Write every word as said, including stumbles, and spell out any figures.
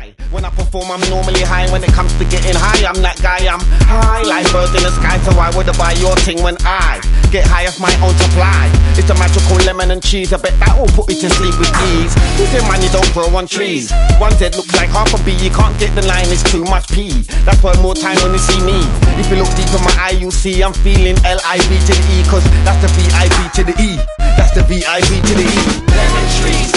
high. When I perform, I'm normally high. When it comes to getting high, I'm that guy. I'm high like birds in the sky. So why would I buy your thing when I get high off my own supply? It's a magical lemon and cheese. I bet that will put you to sleep with ease. Who said money don't grow on trees? One Z looks like half a B. You can't get the line. It's too much P. That's why more time when you see me. If you look deep in my eye, you'll see I'm feeling L I V to the E. Cause that's the V I V to the E. That's the V I V to the E. Lemon trees.